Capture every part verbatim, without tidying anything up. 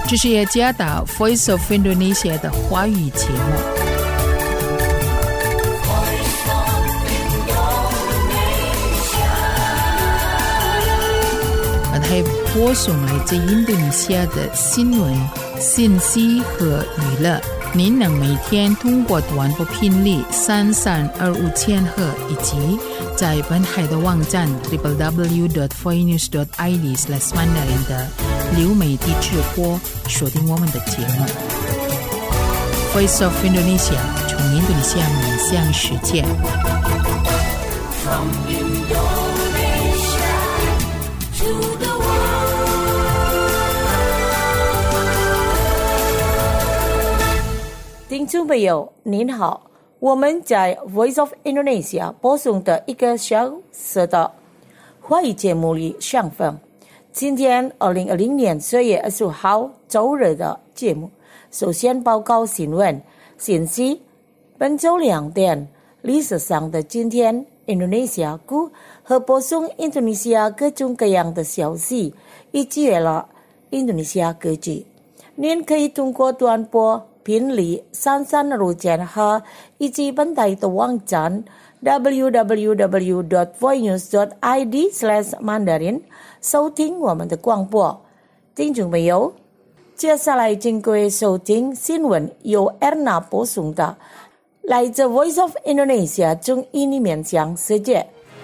这是耶加达 Voice of Indonesia 的华语节目。还播送来自印度尼西亚的新闻、信息和娱乐。您能每天通过短波频率三三二五千赫以及在本海的网站 double-u double-u double-u dot voinews dot i d slash mandarin 的流媒体直播锁定我们的节目。Voice of Indonesia 从印度尼西亚面向世界。From Indonesia to the 听众朋友您好，我们在 Voice of Indonesia 播送的一个小时的华语节目里相逢。今天二零二零年十月二十五号周日的节目，首先报告新闻信息。本周两点历史上的今天，印度尼西亚股和播送印度尼西亚各种各样的消息，以及了印度尼西亚科技。您可以通过短波频率三三二五千赫以及本台的网站 double-u double-u double-u dot voinews dot i d slash mandarin 收听我们的广播。听众朋友，接下来请各位收听新闻，由 Erna 播送的来自 Voice of Indonesia 从印尼面向世界。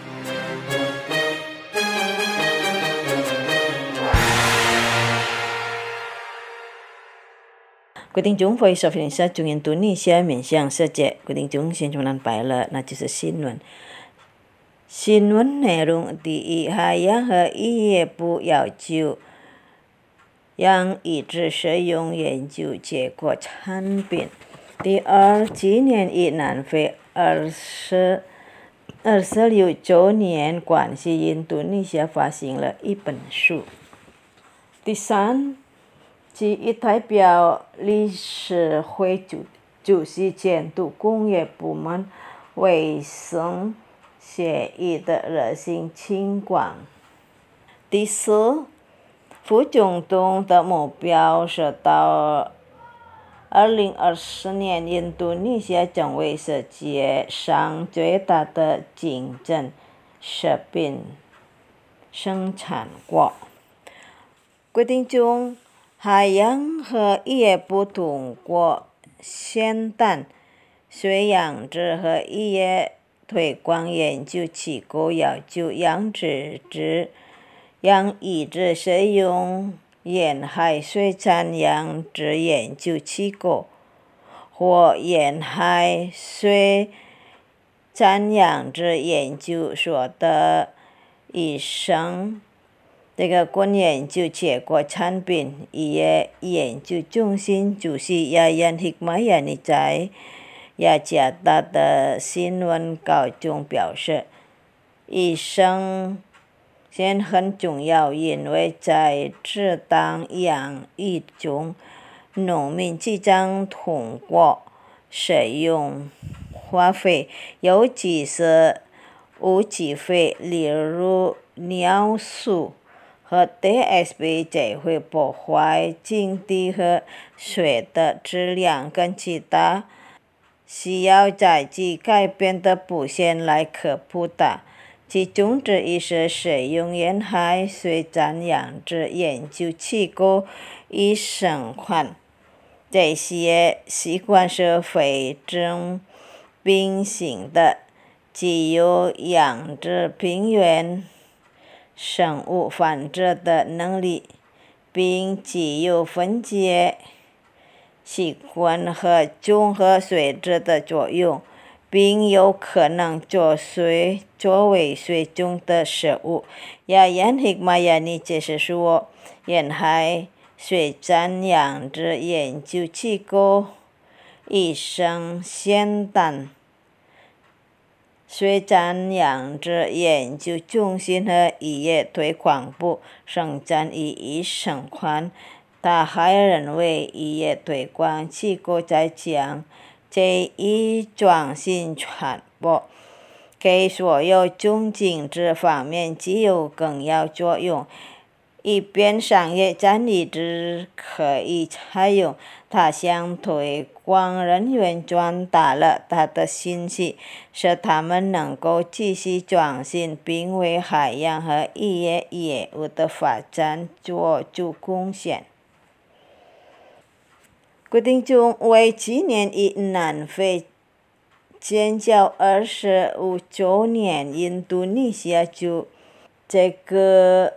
各位听众 Voice of Indonesia 从印度尼西亚面向世界。各位听众现在们来了，那就是新闻。新闻内容第一，海洋和渔业部要求让已知使用研究结果产品。第二，今年以南非二十二十六周年关系，印度尼西亚发行了一本书。第三，其一代表理事会主主席监督工业部门卫生协议的热心情况。第四，副总统的目标是到二零二四年，印度尼西亚将为世界上最大的竞争食品生产国。各位听众，海洋和渔业部通过先端水养殖和渔业推广研究机构要求养殖者让已知使用沿海水产养殖研究机构或沿海水产养殖研究所的医生这个关研究结果产品渔业研究中心主席Yayan Hikmayani在雅加达的新闻稿中表示，医生现很重要，因为在适当养育中，农民即将通过使用化肥，尤其是无机肥，例如尿素和 D S P 才会破坏井底和水的质量，跟其他需要在即改变的部分来科普的。其中之一是使用沿海水产养殖研究机构与生款，这些习惯是非正并行的，具有养殖平原生物繁殖的能力，并具有分解习惯和综合水质的作用，并有可能作水作为水中的食物。Yayan Hikmayani解释说，沿海水产养殖研究机构医生先端水产养殖研究中心和渔业推广部生产与医生款。他还认为渔业推广机构在将这一创新传播给所有种植这方面具有重要作用， 一边商业战役之可以采用，他向推广人员传达了他的信息，使他们能够继续专心并为海洋和渔业业务的发展做出贡献。决定中为纪念以南非建交二十五周年，印度尼西亚驻这个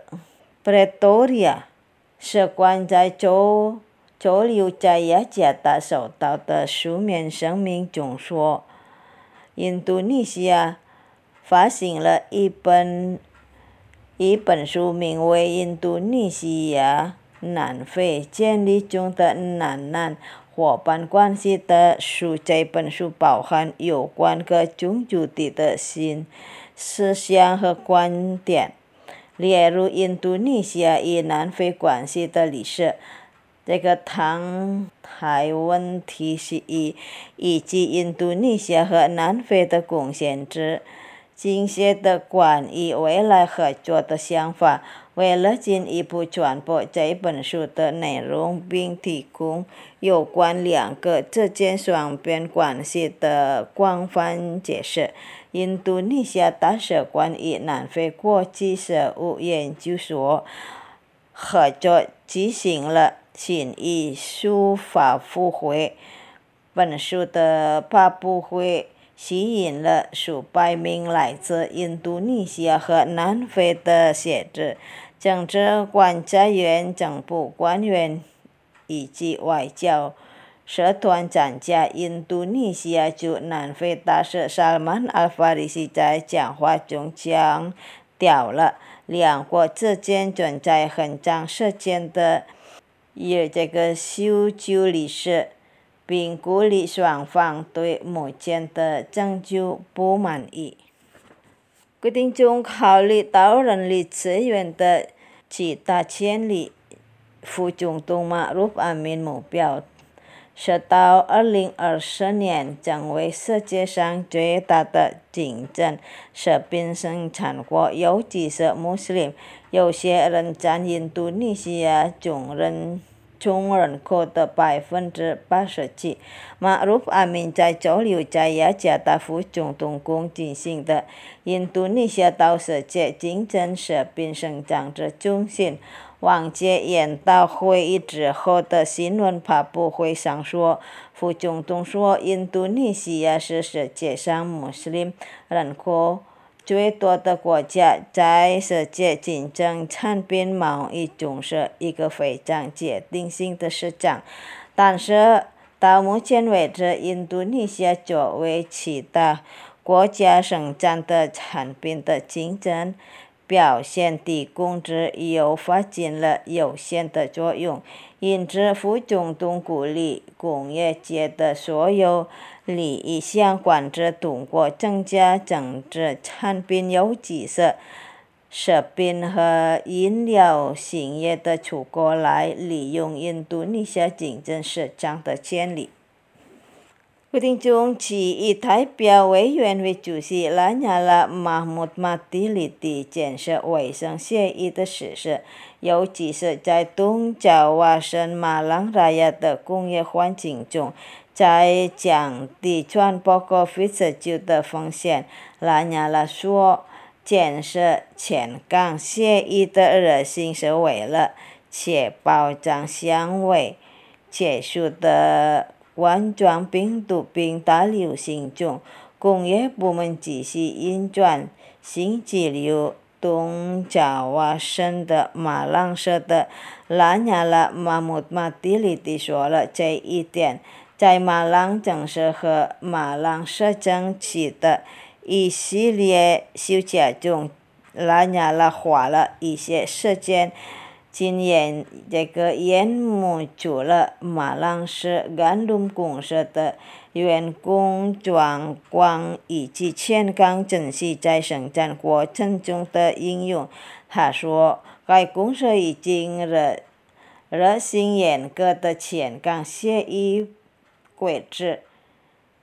Pretoria 使馆在周周六在雅加达收到的书面声明中说，印度尼西亚发行了一本一本书名为《印度尼西亚南非建立中的南南伙伴关系》的书。这本书包含有关各种主题的新思想和观点，例如印度尼西亚与南非关系的历史、这个唐台问题是以以及印度尼西亚和南非的贡献之精确的关于未来合作的想法。为了进一步传播这本书的内容，并提供有关两个之间双边关系的广泛解释，印度尼西亚大使馆与南非国际事务研究所合作举行了新艺术发布会。本书的发布会吸引了数百名来自印度尼西亚和南非的学者、政治观察员、政府官员以及外交社团参加。印度尼西亚驻南非大使萨曼·阿法里西在讲话中强调了两国之间存在很长时间的有这个修旧历史，并鼓励双方对目前的成就不满意。决定中考虑到人力资源的其他潜力，副总统马鲁阿敏目标是到二零二四年成为世界上最大的竞争食品生产国，尤其是穆斯林。有些人占印度尼西亚总人总人口的百分之八十七。马鲁阿敏在周六在雅加达副总统宫进行的印度尼西亚到世界竞争食品生产之中心王杰研讨会议之后的新闻发布会上说，副总统说，印度尼西亚是世界上穆斯林人口最多的国家，在世界竞争产品贸易中是一个非常决定性的市场。但是到目前为止，印度尼西亚作为其他国家生产的产品的竞争表现提供之又发挥了有限的作用。因此副总统鼓励工业界的所有利益相关者通过增加政治产品，尤其是食品和饮料行业的出口，来利用印度尼西亚竞争市场的潜力。决定中其以代表委员会主席拉亚拉马穆马蒂里的建设卫生协议的实施，尤其是在东爪哇省马朗拉亚的工业环境中，在降低传播 COVID 十九 的风险。拉亚拉说，建设全港协议的热心是为了确保将向未结束的冠状病毒病大流行中，工业部门继续运转。星期六，东爪哇省的马朗市的拉亚拉马穆马蒂里蒂说了这一点。在马朗城市和马朗市政区的一系列修假中，拉亚拉花了一些时间今年这个眼目除了马朗市甘露公司的员工状况以及全港珍惜在生产过程中的应用。他说，该公司已经热热心严格的全港协议规制，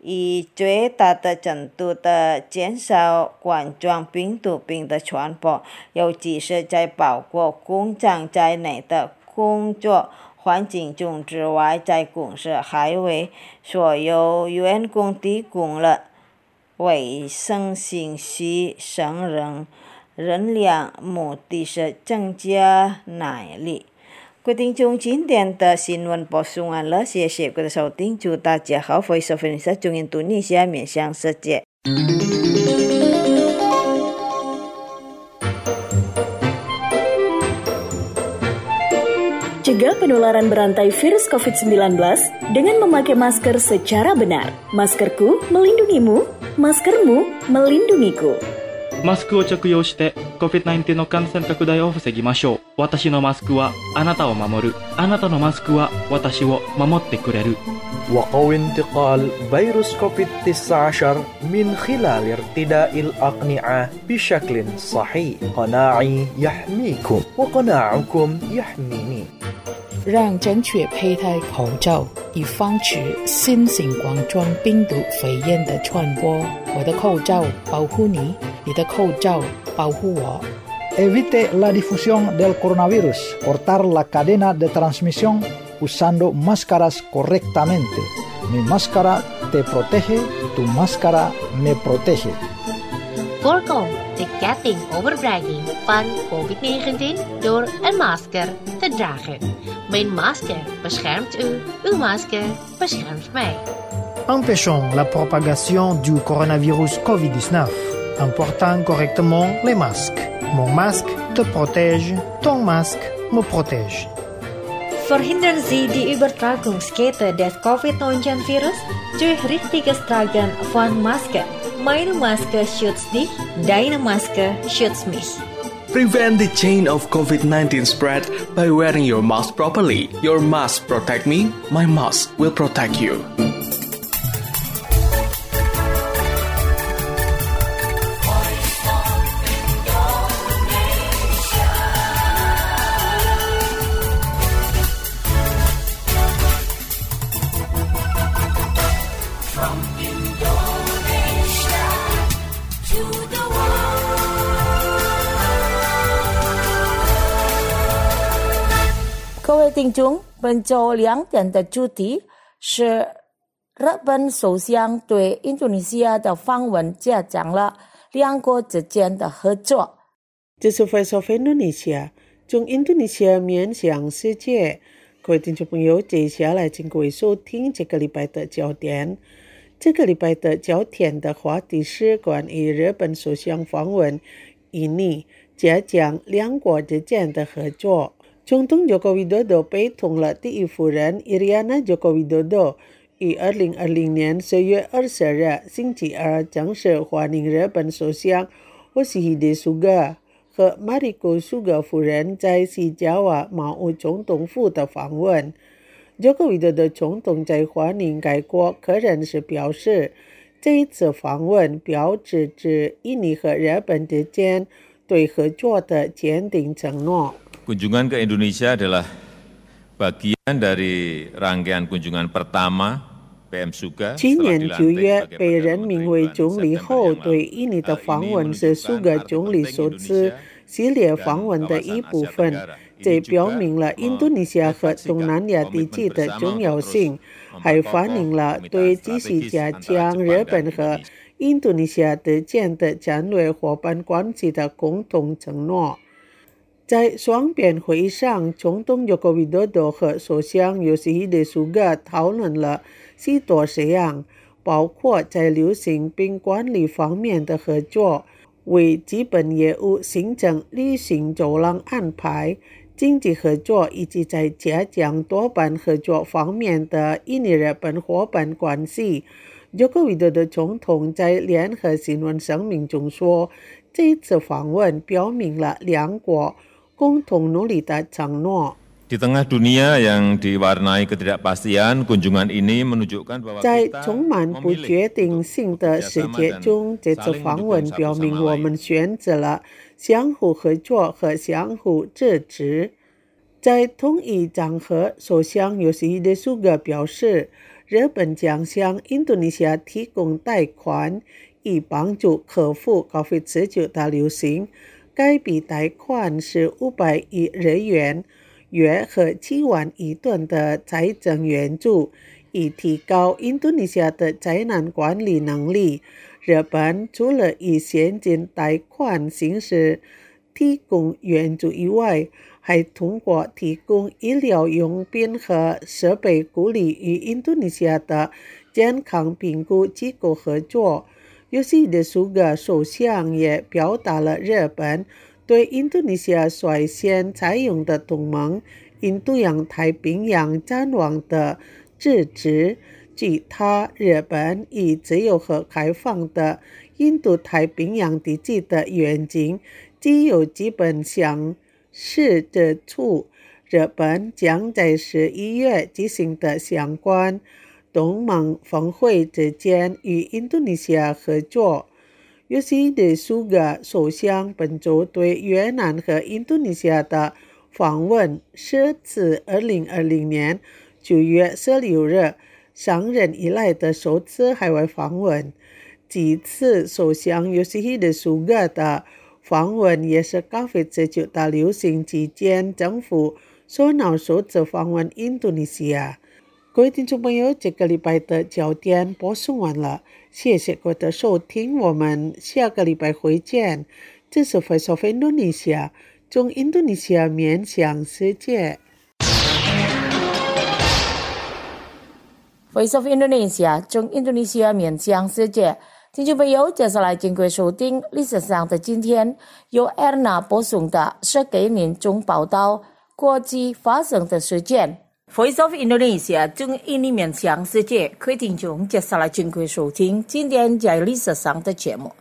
以最大的程度的减少冠状病毒病的传播，尤其是在包括工厂在内的工作环境中之外，在公司还为所有员工提供了卫生信息声人人量，目的是增加耐力。各位听众，今天的新闻播送完了，谢谢各位的收听，祝大家好。Voice of Indonesia 中印度尼西亚面向世界。 Cegah penularan berantai virus covid sembilan belas dengan memakai masker secara benar. Maskerku melindungimu, maskermu melindungiku. マスクを着用して コビッドナインティーン の感染拡大を防ぎましょう。私のマスクはあなたを守る。あなたのマスクは私を守ってくれる。 وقوي انتقال فيروس كوفيد تسعة عشر من خلال ارتداء الأقنعة بشكل صحيح. قناعي يحميكم وقناعكم يحميني. 让正确佩戴口罩，以防止新型冠状病毒肺炎的传播。我的口罩保护你，你的口罩保护我。 Evite la difusión del coronavirus. Cortar la cadena de transmisión usando máscaras correctamente. Mi máscara te protege, tu máscara me protege. Voorkom de ketting overbrenging van covid negentien door een masker te dragen. Mijn masker beschermt u, uw masker beschermt mij. Empêchons la propagation du coronavirus covid dix-neuf en portant correctement les masques. Mon masque te protège, ton masque me protège. Verhindern Sie die Übertragungskette des covid neunzehn virus durch richtiges Tragen von Masken. Meine Maske schützt dich, deine Maske schützt mich. Prevent the chain of covid nineteen spread by wearing your mask properly. Your mask protect me, my mask will protect you. From Indonesia to the world. 各位听众，本周两点的主题是日本首相对印度尼西亚的访问加强了两国之间的合作。 这是 Voice of Indonesia 从印度尼西亚面向世界。各位听众朋友，接下来请各位收听这个礼拜的焦点。这个礼拜的焦点的话题是关于日本首相访问印尼，加强两国之间的合作。总统 Joko Widodo 陪同了第一夫人 Iriana Joko Widodo 于二零二零年十月二十日星期二正式欢迎日本首相 Yoshihide Suga 和 Mariko Suga 夫人在西加瓦茅屋总统府的访问。Joko Widodo 总统在欢迎该国客人时表示，这一次访问标志着印尼和日本之间对合作的坚定承诺。 Kunjungan ke Indonesia adalah bagian dari rangkaian kunjungan pertama P M Suga 今年九月被任命为总理后，对印尼的访问是 Suga 总理首次系列访问的一部分。这表明了印度尼西亚和东南亚地区的重要性，还反映了对继续加强日本和印度尼西亚之间的战略伙伴关系的共同承诺。在双边会议上，总统 Joko Widodo 和首相 Yoshihide Suga 讨论了许多事项，包括在流行病管理方面的合作，为基本业务形成旅行走廊安排，经济合作以及在加强多边合作方面的印尼日本伙伴关系。Joko Widodo 总统在联合新闻声明中说，这一次访问表明了两国共同努力的承诺。 Di tengah dunia yang diwarnai ketidakpastian, kunjungan ini menunjukkan bahwa 在充满不确定性的世界中，这次访问表明我们选择了相互合作和相互支持。在同一场合，首相 Yoshihide Suga 表示， 日本将向印度尼西亚提供贷款，以帮助克服 COVID 十九 的流行。该笔贷款是五百亿日元，约合七万亿吨的财政援助，以提高印度尼西亚的灾难管理能力。日本除了以现金贷款形式提供援助以外，还通过提供医疗用品和设备鼓励与印度尼西亚的健康评估机构合作。尤西德苏嘎首相也表达了日本对印度尼西亚率先采用的同盟印度洋太平洋展望的支持。据他，日本以自由和开放的印度太平洋地区的愿景具有基本相似之处。日本将在十一月举行的相关同盟峰会之间与印度尼西亚合作。尤西德苏嘎首相本周对越南和印度尼西亚的访问是自二零二零年九月十六日上任以来的首次海外访问。这次首相尤西德苏嘎的访问也是 COVID 十九 的流行期间政府首脑首次访问印度尼西亚。各位听众朋友，这个礼拜的焦点播送完了，谢谢各位的收听，我们下个礼拜会见。这是 Voice of Indonesia， 从印度尼西亚面向世界。 Voice of Indonesia， 从印度尼西亚面向世界。听众朋友，接下来经过收听历史上的今天，由 Erna 播送的是给您中报道国际发生的事件。Voice of Indonesia 从印尼面向世界，各位听众，接下来经过收听今天在历史上的节目。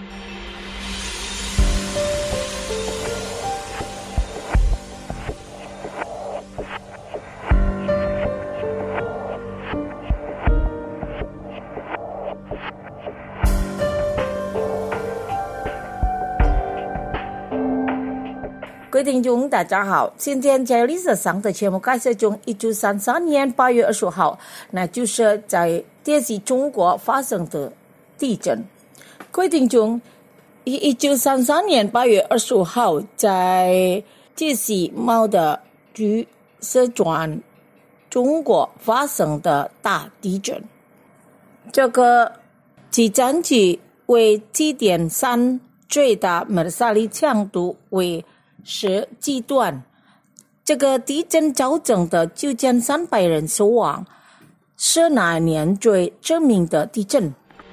各位听众大家好，今天在历史上的节目开始从一九三三年八月二十号，那就是在电视中国发生的地震。各位听众，一九三三年八月二十号在电视猫的局是转中国发生的大地震，这个地震级为 七点三， 最大摩萨力强度为十级段，这个地震造成的九千三百人死亡，是那年最致命的地震。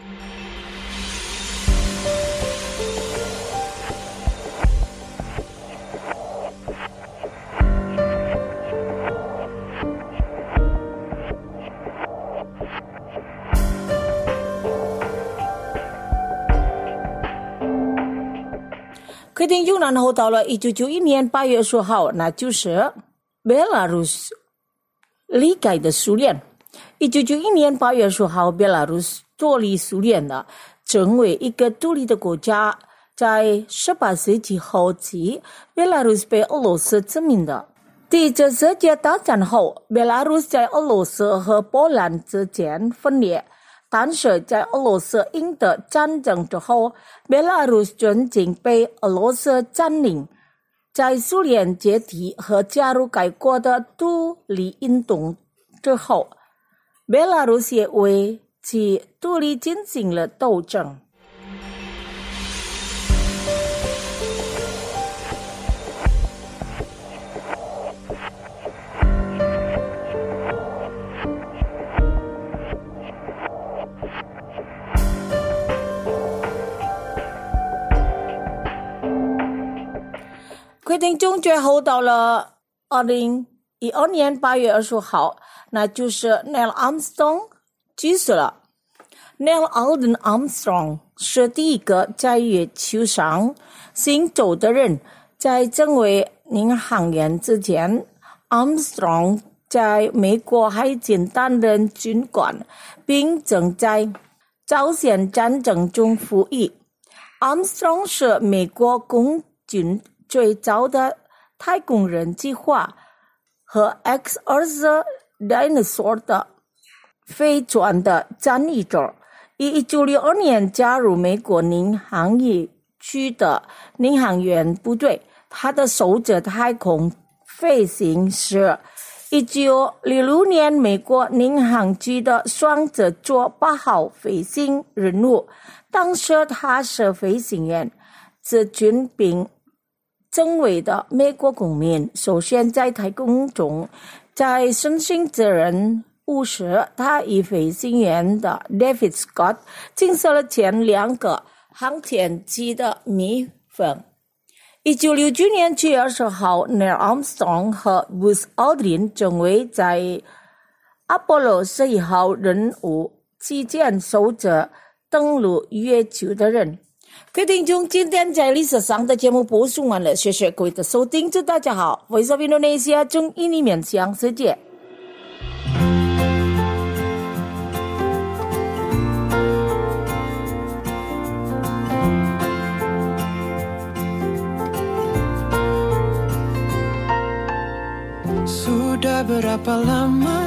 决定又然后到了一九九一年八月二十号，那就是贝拉鲁斯离开的苏联。一九九一年八月二十号，贝拉鲁斯脱离苏联了，成为一个独立的国家。在十八世纪后期，贝拉鲁斯被俄罗斯殖民的。第一次世界大战后，贝拉鲁斯在俄罗斯和波兰之间分裂。但是在俄罗斯赢得战争之后，贝拉鲁斯全境被俄罗斯占领。在苏联解体和加入该国的独立运动之后，贝拉鲁斯也为其独立进行了斗争。决定中最后到了二零一二年八月二十号，那就是 Neil Armstrong 去世了。Neil Alden Armstrong 是第一个在月球上行走的人。在成为领航员之前， Armstrong 在美国海军担任军官，并曾在朝鲜战争中服役。Armstrong 是美国空军最早的太空人计划和 X 二十 Dinosaur 的飞船的战役者，于一九六二年加入美国领航业区的领航员部队。他的首次太空飞行是一九六六年美国领航局的双子座八号飞行任务。当时他是飞行员，是军兵政委的美国公民。首先在太空中，在身心责任务时，他与飞行员的 David Scott 进行了前两个航天器的密封。一九六九年七月二十号 Neil Armstrong 和 Buzz Aldrin 成为在阿波罗十一号任务期间首次登陆月球的人。各位听众，今天在历史上的节目播送完了，谢谢各位的收听，祝大家好。Voice of Indonesia 中印尼面向世界。 Sudah berapa lama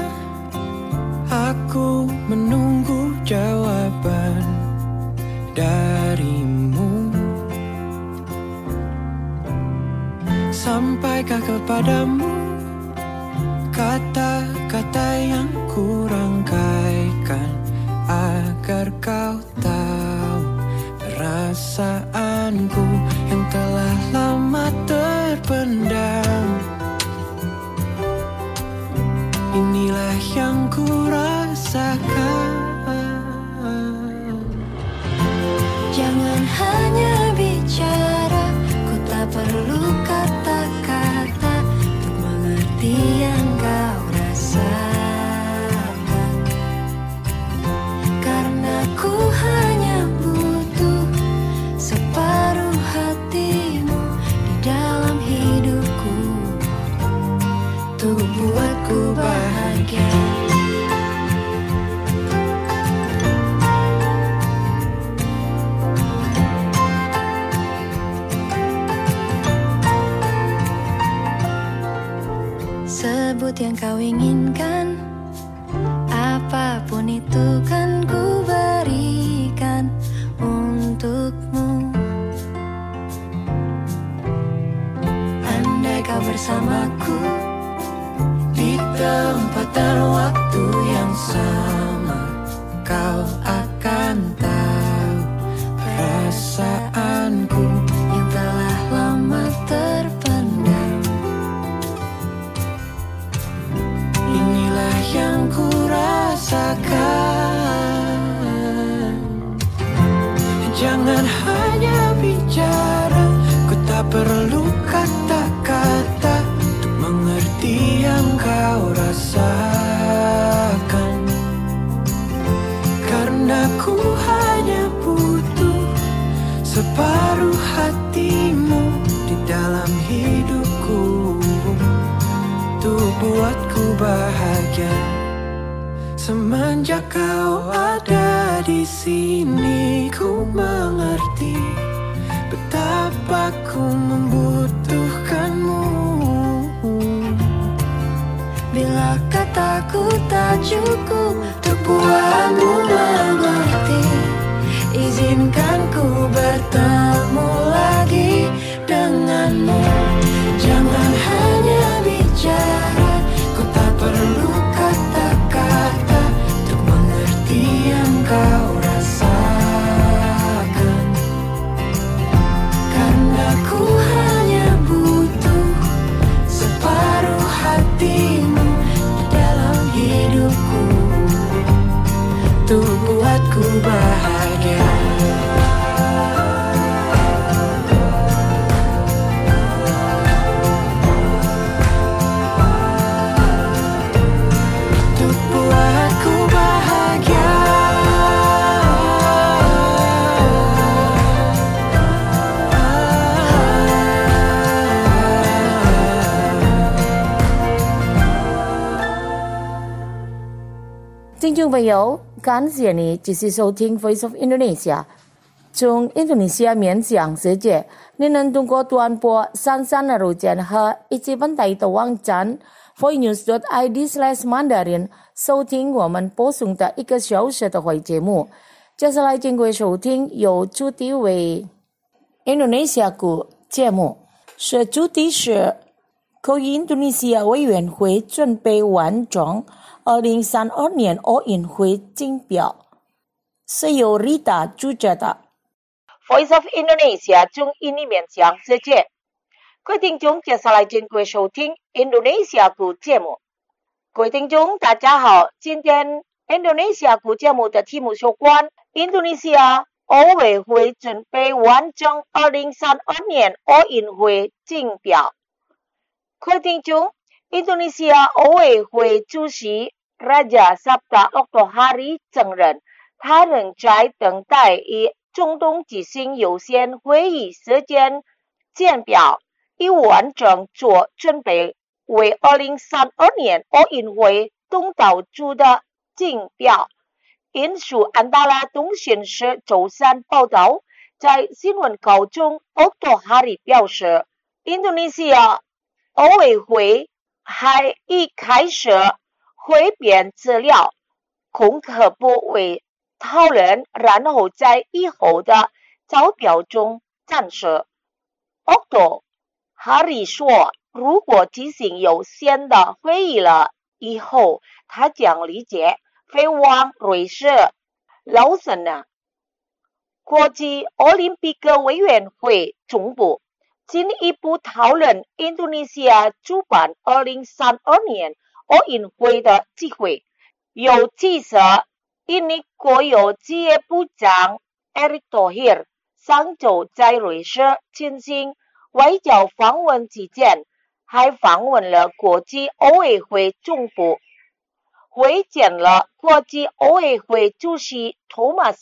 aku menunggu jawaban darimu. Sampaikah kepadamu kata-kata yang kurangkaikan agar kau tahu perasaanku yang telah lama terpendam. Inilah yang ku rasakan. Jangan hanya bicara, ku tak perlu kata-kata untuk mengerti yang kau rasakan. Karena ku hanya butuh separuh hatimu di dalam hidupku, untuk buatku bahagia. Sebut yang kau inginkan, apapun itu kan ku berikan untukmu. Andai kau bersamaku di tempat dan waktu yang sama, kau akan tahu perasaanku yang telah lama terpendam. Inilah yang ku rasakan. Jangan hanya bicara, ku tak perlu kata-kata untuk mengerti yang kau rasakan. Karena ku hanya butuh separuh hatimu di dalam hidupku, untuk buatku bahagia. Semenjak kau ada di sini, ku mengerti betapa ku membutuhkanmu. Bila kataku tak cukup untuk buatmu mengerti, izinkan ku bertemu lagi denganmu. Jangan hanya bicara, ku tak perlu kata-kata untuk mengerti yang kau rasakan. Karena ku hanya butuh separuh hatimu di dalam hidupku, untuk buatku bahagia. 听众朋友，感谢你继续收听 Voice of Indonesia， 从印度尼西亚面向世界。你能通过短波三三二五键和一级本地的网站 voicenews dot i d slash mandarin 收听我们播送的一个小时的会节目。接下来经过收听由主题为 Indonesia 股节目，是主题是口译印度尼西亚委员会准备完成二零三二年奥运会竞标，是由 Rita 主持的。Voice of Indonesia 中印尼面向世界，各位听众，接下来经过收听 Indonesia 股节目。各位听众，大家好，今天 Indonesia 股节目的题目有关印度尼西亚奥委会准备完成二零三二年奥运会竞标。各位听众，印度尼西亚奥委会主席 Raja Sabta Oktohari 承认，他仍在等待以中东执行有限会议时间竞标，以完成做准备为二零三二年奥运会东道主的竞标。引述安达拉通讯社周三报道，在新闻稿中 Oktohari 表示，印度尼西亚奥委会还已开始汇编资料，供各部委讨论，然后在以后的招标中展示。Oktohari 说，如果执行有限的会议了以后，他将理解飞往瑞士劳森纳国际奥林匹克委员会总部，进一步讨论印度尼西亚主办二零三二年奥运会的机会。有记者印尼国有职业部长 Erick Thohir 上周在瑞士进行外交访问期间，还访问了国际奥委会总部，会见了国际奥委会主席 Thomas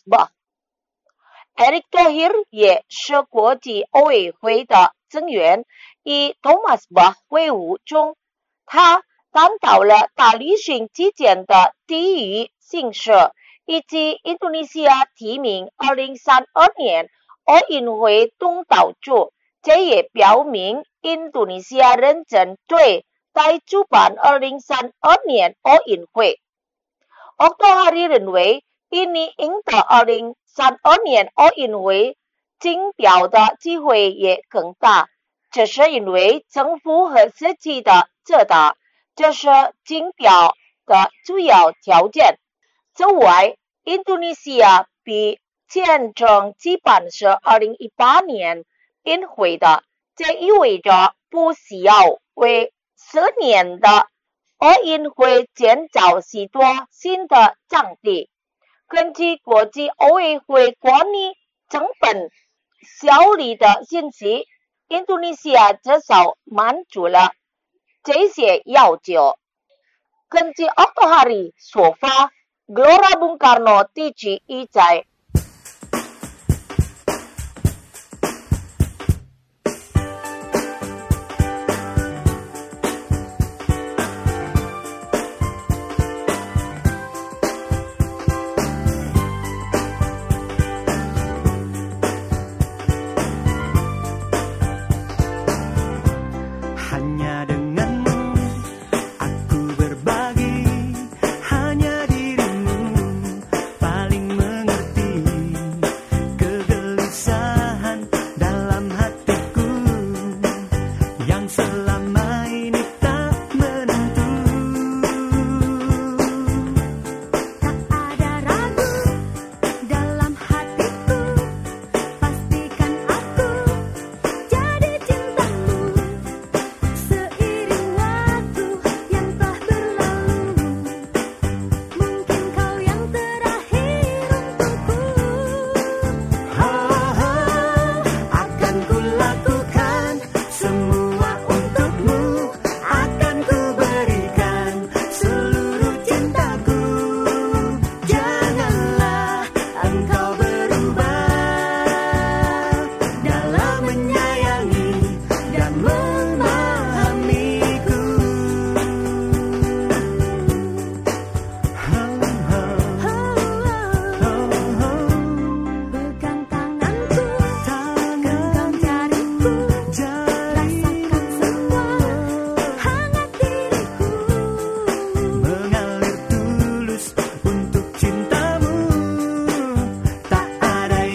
Bach。Erick Thohir 也是国际奥委会的成员，以 Thomas Bach 会晤中，他谈到了大旅行之间的地域形势，以及印度尼西亚提名二零三二年奥运会东道主，这也表明印度尼西亚认真对待主办二零三二年奥运会。Oktohari 认为，印尼赢得二零三二年奥运会竞标的机会也更大，这是因为政府和实际的知道这是竞标的主要条件。此外，印度尼西亚比签证举办是二零一八年运会的，这意味着不需要为十年的奥运会建造许多新的场地。根据国际奥委会关于成本效率的信息，印度尼西亚至少满足了这些要求。根据 Oktohari 说法， Gelora Bung Karno 地区已在 paling mengerti.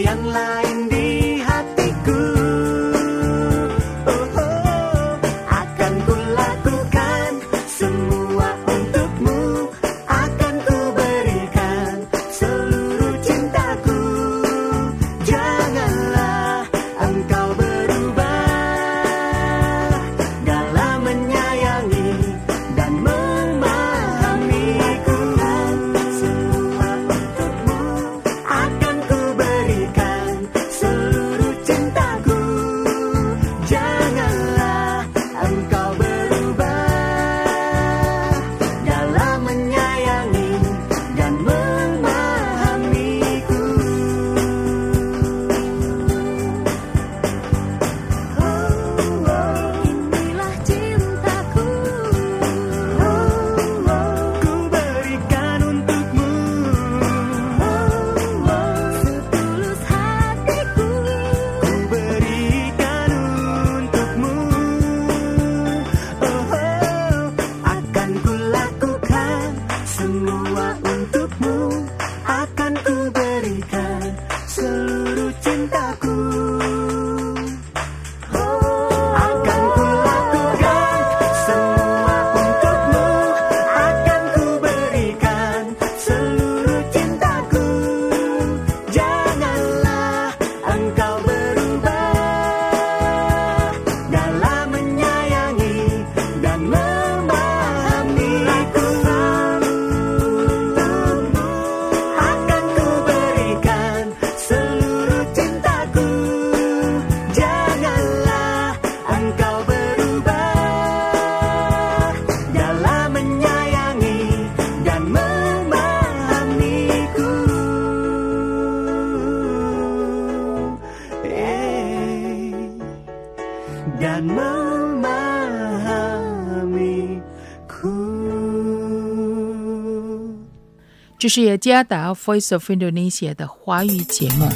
impian lain di hatiku. Oh, oh, akan ku lakukan semua untukmu, akan ku berikan seluruh cintaku. Janganlah engkau berubah dalam menyayangi dan memahamiku. Semua untukmu akan ku berikan seluruh cintaku. Janganlah engkau berubah dalam menyayangi dan memahamiku. Inilah cintaku, ku berikan untukmu, setulus hatiku, ku berikan untukmu. Oh, oh, akan ku lakukan semua untukmu, akan ku berikan seluruh cintaku. Akan ku lakukan semua untukmu, akan ku berikan seluruh cintaku. Janganlah engkau berubah dalam menyayangi dan memahamiku. Akan ku berikan seluruh cintaku. Janganlah engkau berubah dalam menyayangi dan memahamiku. Eh, dan memahamiku. 这是雅加达 Voice of Indonesia 的华语节目。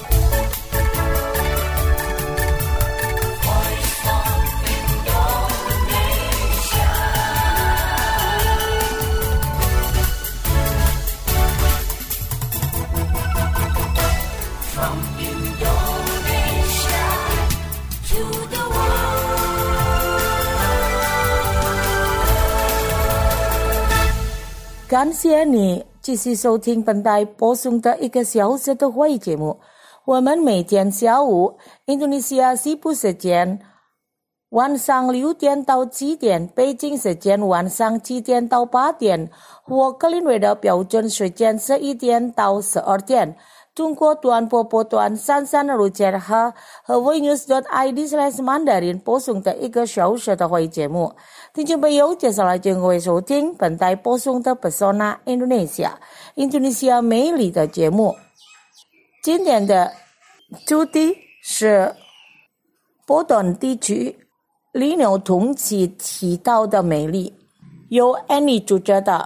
感谢你继续收听本台播送的一个小时的会议节目。我们每天下午印度尼西亚西部时间晚上六点到七点，北京时间晚上七点到八点，或格林威的标准时间十一点到十二点，通过短波波段三三二五千赫和 voinews.id slash mandarin 播送的一个小时的会议节目。听众朋友，接下来就会收听本台播送的 Pesona Indonesia 印度尼西亚美丽的节目。今天的主题是波顿地区利牛同期提到的美丽，由 Annie 主持的。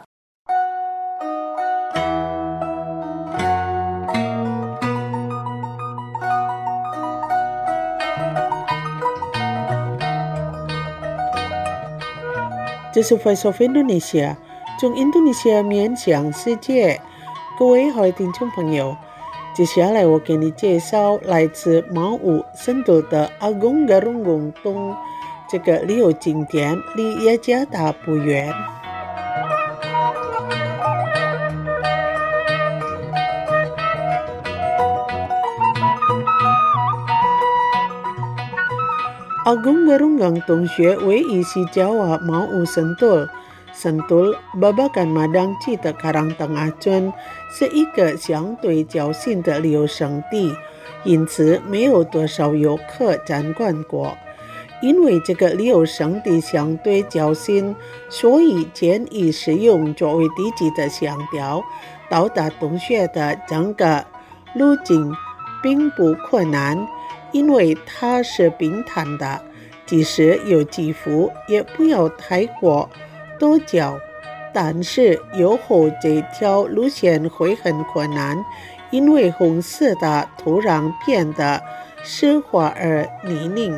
这是 Voice of Indonesia 从印度尼西亚面向世界。各位好听众朋友，接下来我给你介绍来自毛武深度的 Agung Galunggung Tung 这个旅游景点，离雅加达不远。Agung Galunggung Tung 穴位于西爪哇毛武深度。Sentul, Babakan Madang Chi的 Karang Tengah村是一个相对较新的旅游胜地，因此没有多少游客参观过。因为这个旅游胜地相对较新，所以建议使用作为地基的香雕到达洞穴的整个路径并不困难，因为它是平坦的，即使有起伏也不要太过多脚，但是游后这条路线会很困难，因为红色的土壤变得湿滑而泥泞。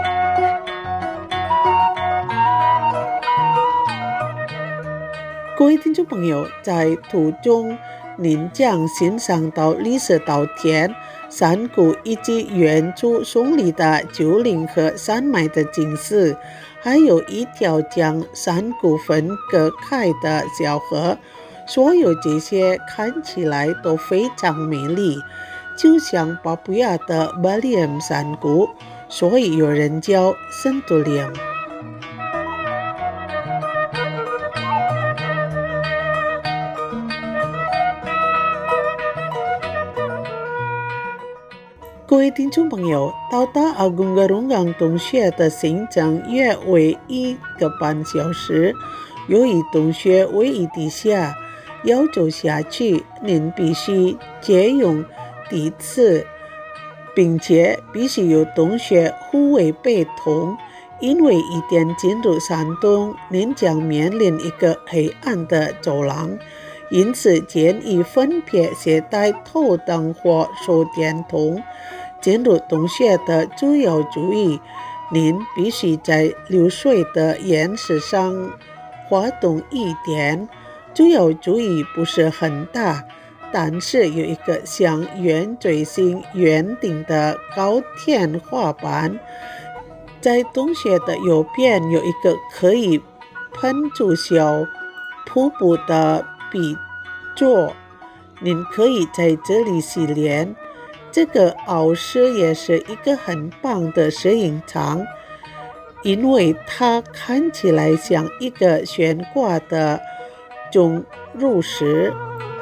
各位听众朋友，在途中您将欣赏到绿色稻田、山谷以及远处耸立的九岭和山脉的景色，还有一条将山谷分隔开的小河。所有这些看起来都非常美丽，就像巴布亚的巴利恩山谷，所以有人叫圣杜利昂。各位听众朋友，到达阿贡格荣港洞穴的行程约为一个半小时。由于洞穴位于地下，要走下去，您必须借用梯次，并且必须有洞穴护卫被通。因为一旦进入山洞，您将面临一个黑暗的走廊，因此建议分别携带头灯或手电筒。进入洞穴的主要注意，您必须在流水的岩石上滑动一点。主要注意不是很大，但是有一个像圆锥形圆顶的高天花板。在洞穴的右边有一个可以喷出小瀑布的壁座，您可以在这里洗脸。这个凹石也是一个很棒的摄影场，因为它看起来像一个悬挂的钟乳石。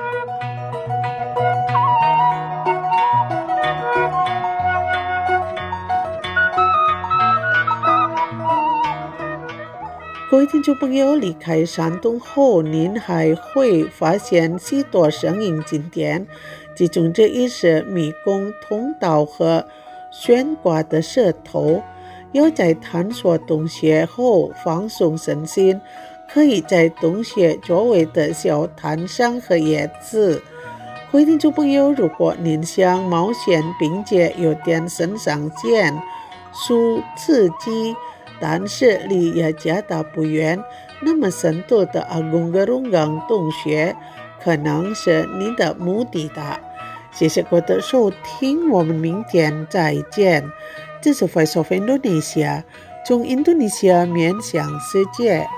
各位听众朋友，离开山洞后，您还会发现许多摄影景点，其中之一是迷宫通道和悬挂的石头。要在探索洞穴后放松身心，可以在洞穴周围的小摊上喝椰子。各位听众朋友，如果您想冒险并且有点肾上腺素刺激，但是离雅加达不远，那么深度的阿贡格荣港洞穴可能是你的目的地。谢谢各位的收听，我们明天再见。这是 Voice of Indonesia， 从印度尼西亚面向世界。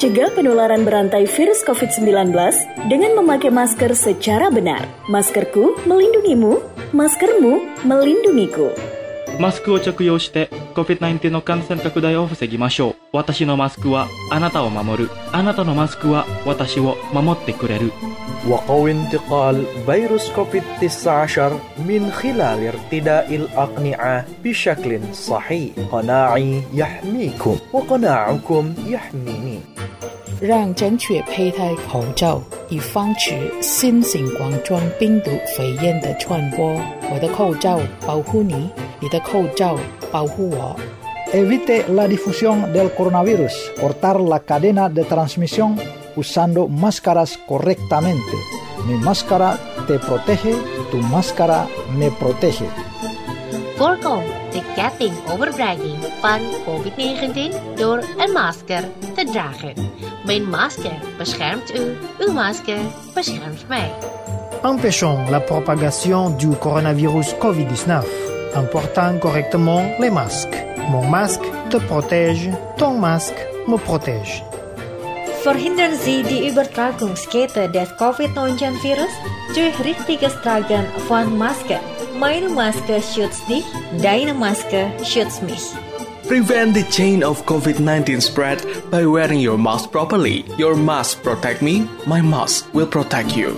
Cegah penularan berantai virus covid sembilan belas dengan memakai masker secara benar. Maskerku melindungimu, maskermu melindungiku. マスクを着用して コビッドナインティーン の感染拡大を防ぎましょう。私のマスクはあなたを守る。あなたのマスクは私を守ってくれる。 وقوي انتقال فيروس كوفيد تسعة عشر من خلال ارتداء الأقنعة بشكل صحيح. قناعي يحميكم وقناعكم يحميني. 让正确佩戴口罩，以防止新型冠状病毒肺炎的传播。我的口罩保护你，你的口罩保护我。 Evite la difusión del coronavirus. Cortar la cadena de transmisión usando máscaras correctamente. Mi máscara te protege, tu máscara me protege. Voorkom de ketting overbregging van covid negentien door een masker te dragen. Mijn masker beschermt u, uw masker beschermt mij. Empêchons la propagation du coronavirus covid dix-neuf en portant correctement les masques. Mon masque te protège, ton masque me protège. Verhindern Sie die Übertragungskette des covid neunzehn Virus durch richtiges Tragen von Maske. Meine Maske schützt dich, deine Maske schützt mich. Prevent the chain of covid nineteen spread by wearing your mask properly. Your mask protect me, my mask will protect you.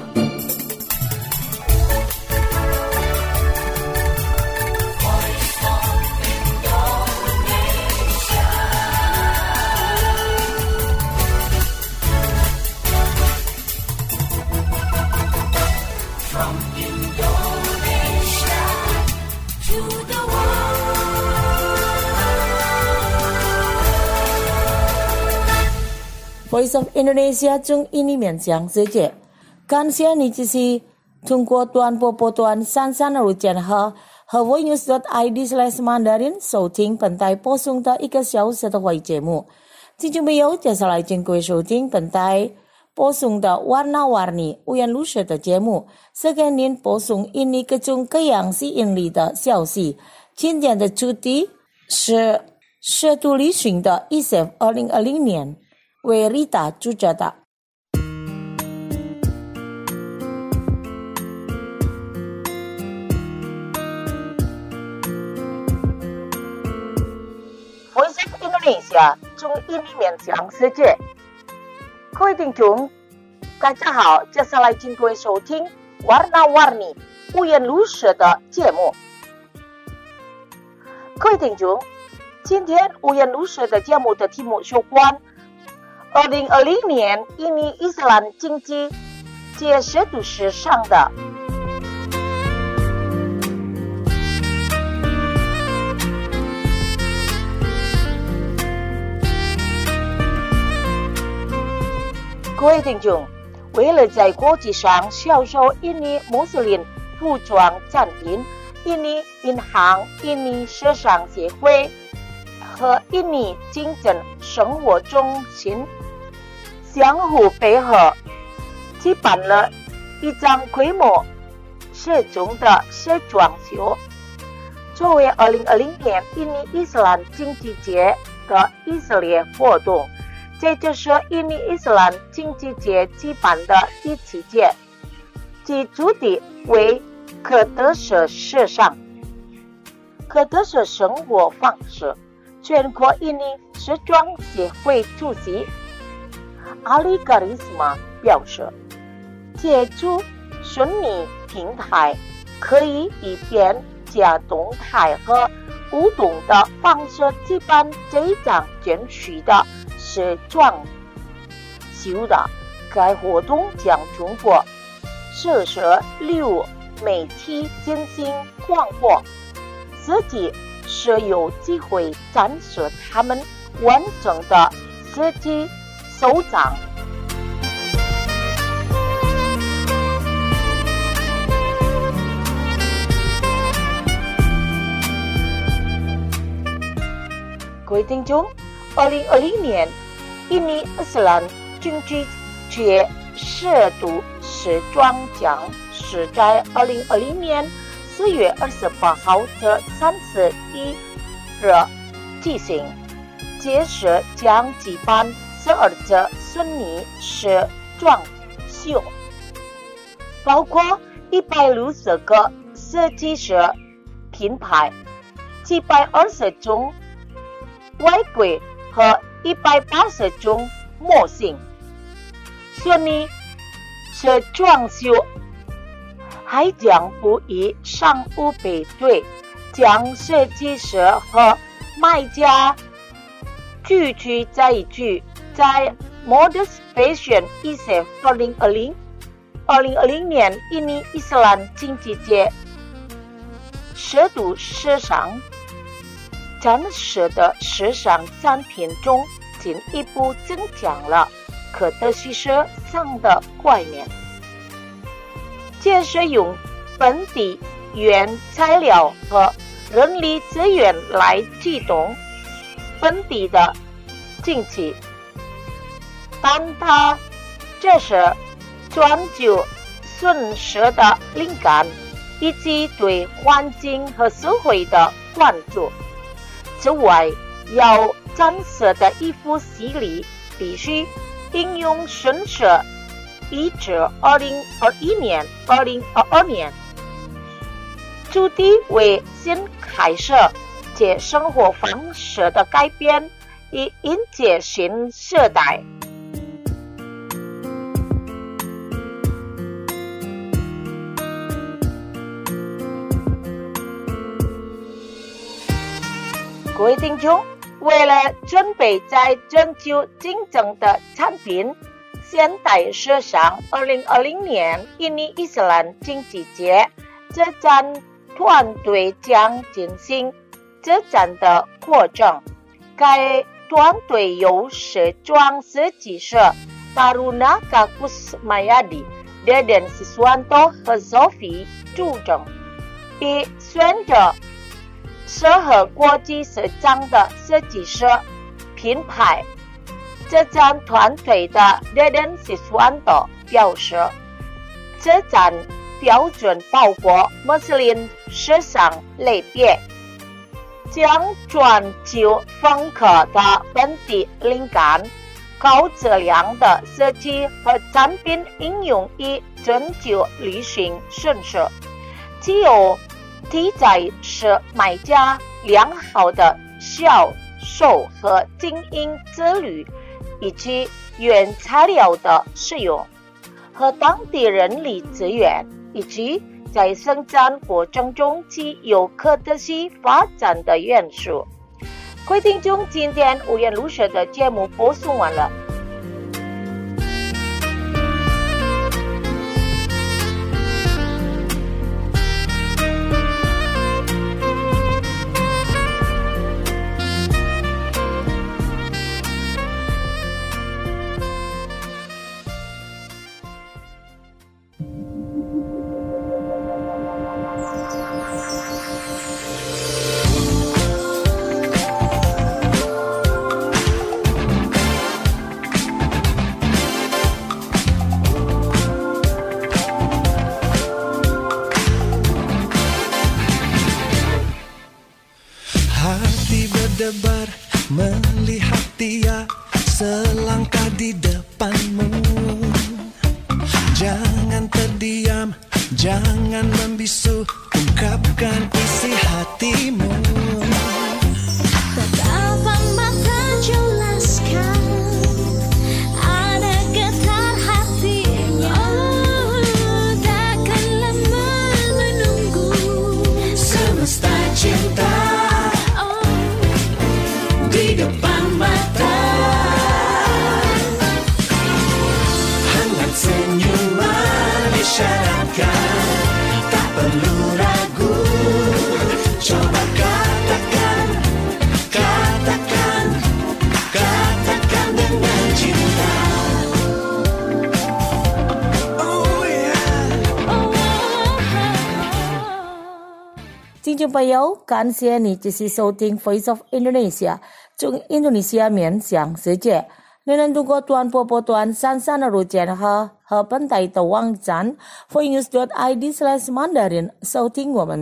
Voice of Indonesia 中印尼面向世界，感谢你支持。通过短波波段三三二五减和和 voinews dot i d slash mandarin 收听本台播送的一个小时的会节目。听众朋友，接下来请各位收听本台播送的 Warna-Warni 五颜六色的节目，是给您播送印尼各种各样吸引力的消息。今天的主题是涉毒旅行的 E S E F 二零二零年。 为Rita主持的。Voice of Indonesia 中印尼面向世界，各位听众，大家好，接下来请各位收听 Warna-Warni 五颜六色的节目。各位听众，今天五颜六色的节目的题目有关。 二零二零年印尼伊斯兰经济界涉毒史上的各位听众，为了在国际上销售印尼穆斯林服装产品，印尼银行、印尼时尚协会和印尼精神生活中心 相互配合，举办了一场规模适中的时装秀。作为二零二零年印尼伊斯兰经济节的以色列活动，这就是印尼伊斯兰经济节举办的第七届，其主题为可得舍时尚、可得舍生活方式。全国印尼时装协会主席 Ali Karisma 表示，借助虚拟平台，可以以便加动态和互动的方式举办这场全区的时装秀的。该活动将通过社社流媒体进行广播，自己是有机会展示他们完整的设计 首长。各位听众，二零二零年印尼伊斯兰经济节涉毒时装奖是在二零二零年四月二十八号至三十一日举行，届时将举办十二则孙女是装修，包括一百六十个设计师品牌、七百二十种外柜和一百八十种模型。孙女是装修，还将不以商务配对，将设计师和卖家聚集在一起，在 Modus Fashion Event 二零二零二零二零年印尼伊斯兰经济节首度时尚展示的时尚产品中进一步增强了可特许时尚的概念，借使用本地原材料和人力资源来驱动本地的经济，但它这是全球损失的灵感，以及对环境和社会的关注。此外，要展示的衣服系列必须应用顺势，一至二零二一年、二零二二年，主题为新开始且生活方式的改变，以迎接新时代。各位听众，为了准备在全球竞争的产品，现代时尚二零二零年印尼伊斯兰经济节这站团队将进行这站的扩张。该团队由时装设计师 Taruna Kusmayadi、Deden Siswanto 和 Sophie 组成，并选择适合国际时尚的设计师品牌。这站团队的 Deden Siswanto 表示，这站标准包括穆斯林时尚类别，将全球风格的本地灵感、高质量的设计和产品应用于全球旅行顺势，只有题材是买家良好的销售和经营之旅，以及原材料的使用和当地人力资源，以及在生产过程中具有可持续发展的元素。各位听众，今天五颜六色的节目播送完了。 Berdebar melihat dia selangkah di depanmu. Jangan terdiam, jangan membisu, ungkapkan isi hatimu. Betapa mata jelaskan ada getar hatinya. Oh, takkan lama menunggu semesta cinta di depan mata. Hangat senyuman isyaratkan, tak perlu ragu. Coba katakan, katakan, katakan dengan cinta. Oh yeah. 听众朋友，感谢你继续收听 Voice of Indonesia 中印度尼西亚面向世界。你能通过短波波段三三的路线和和本台的网站 voice dot i d slash mandarin 收听我们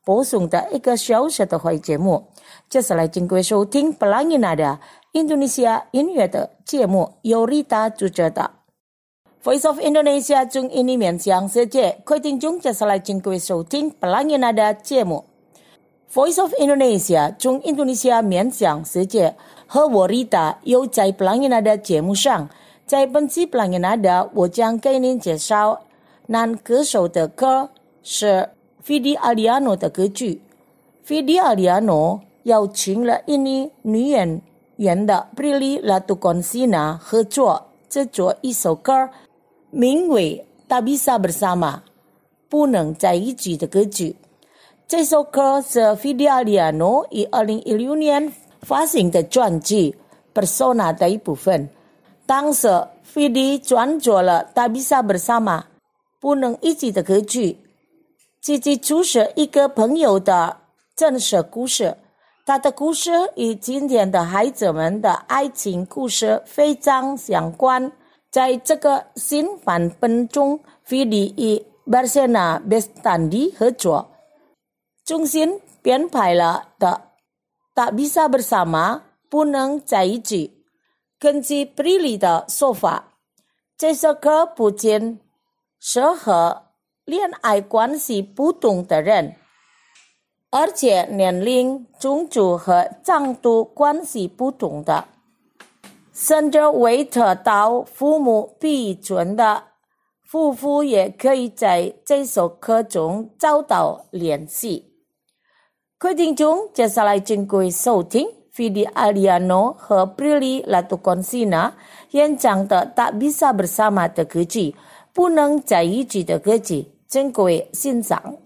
播送的一个小时的会节目。接下来请各位收听布兰尼纳的印度尼西亚音乐的节目，由 Rita 主持的。Voice of Indonesia 中印尼面向世界，各位听众，接下来请各位收听布兰尼纳的节目。Voice of Indonesia 中印度尼西亚面向世界，和我 Rita 又在布兰尼纳的节目上。在本期布兰尼纳的，我将给您介绍男歌手的歌是 Fidi Aliano 的歌曲。Fidi Aliano 邀请了印尼女演员的 Prilly Latukonsina 合作制作一首歌，名为 Tak Bisa Bersama 不能在一起的歌曲。这首歌是 Fidi Aliano 于二零一六年发行的专辑 Persona 的一部分。当时 Fidi 创作了 Tak Bisa Bersama 不能一起的歌曲，自己就是一个朋友的真实故事。他的故事与今天的孩子们的爱情故事非常相关。在这个新版本中 Fidi 与 Barsena Bestandi 合作，重新编排了的 Tak Bisa Bersama 不能在一起。根据 Prilly 的说法，这首歌不仅适合恋爱关系不同的人，而且年龄、种族和长度关系不同的，甚至未得到父母批准的夫妇也可以在这首歌中找到联系。各位听众，接下来请各位收听 Fidi Aliano 和 Prilly Latukonsina 演唱的 Tak Bisa Bersama 的歌曲，不能在一起的歌曲，请各位欣赏。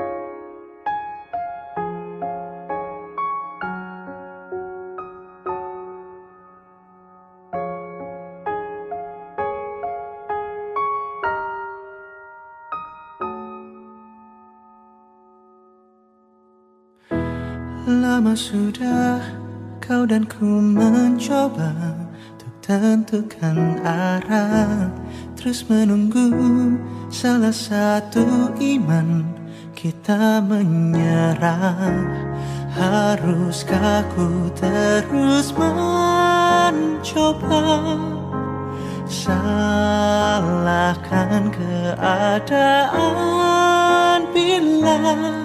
Lama sudah kau dan ku mencoba untuk tentukan arah, terus menunggu salah satu iman kita menyerah. Haruskah ku terus mencoba, salahkan keadaan bila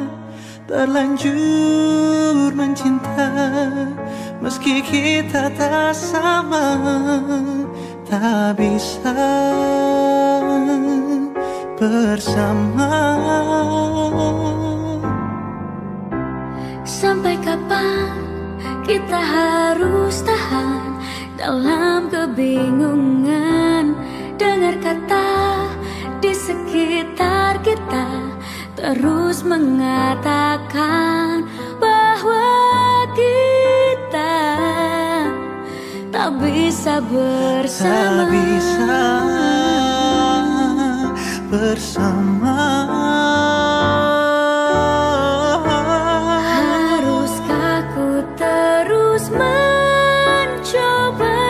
terlanjur mencinta, meski kita tak sama, tak bisa bersama. Sampai kapan kita harus tahan dalam kebingungan, dengar kata di sekitar kita terus mengatakan bahwa kita tak bisa bersama, tak bisa bersama. Haruskah ku terus mencoba,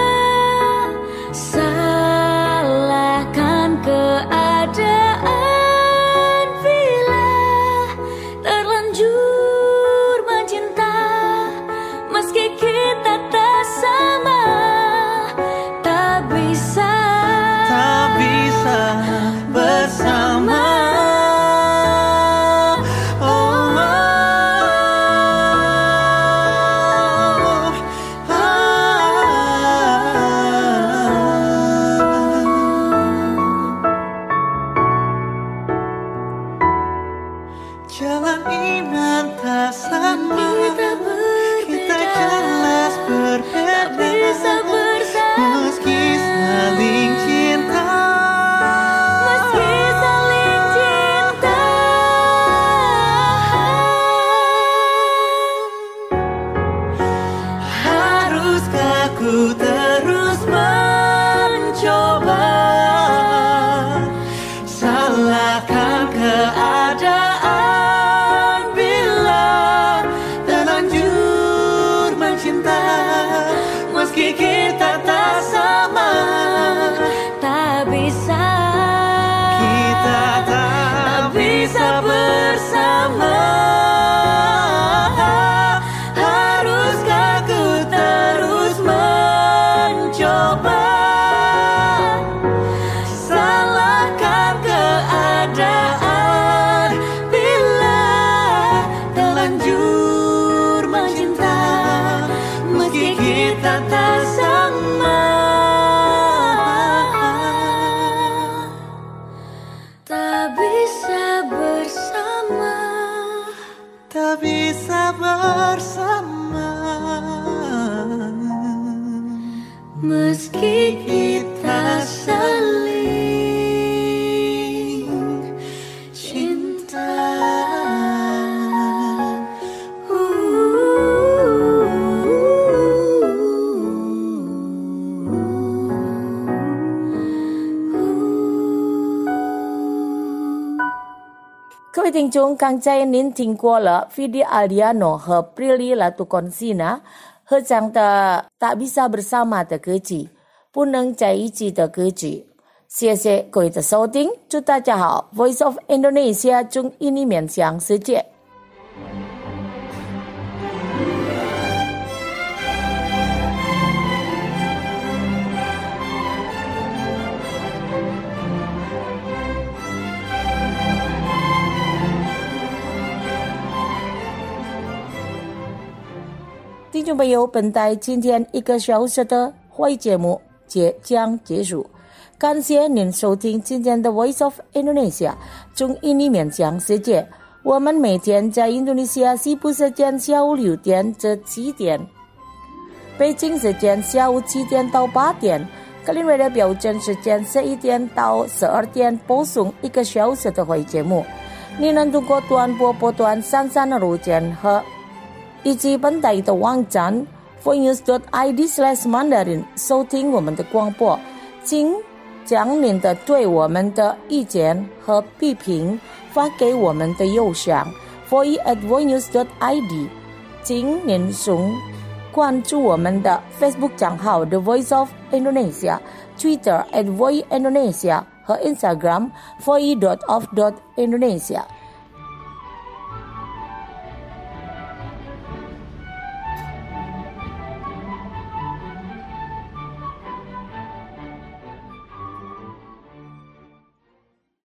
salahkan keadaan bersama. meski kita saling cinta. 各位听众，刚才您听过了 Vidi Aldiano 和 Prilly Latukonsina 合唱的 Tak Bisa Bersama 的歌曲，不能在一起的歌曲。谢谢各位的收听，祝大家好 Voice of Indonesia 中印尼面向世界。听众朋友，本台今天一个小时的会议节目即将结束，感谢您收听今天的 Voice of Indonesia 中印尼面向世界。我们每天在印度尼西亚西部时间下午六点至七点，北京时间下午七点到八点，格林威的标准时间十一点到十二点播送一个小时的会议节目。你能通过短波波段三三的路线和以及本台的网站 voinews dot i d slash mandarin 收听我们的广播，请将您的对我们的意见和批评发给我们的邮箱 voice at voinews dot i d， 请您从关注我们的 Facebook 账号 The Voice of Indonesia， Twitter at voice indonesia 和 Instagram voice dot of dot indonesia。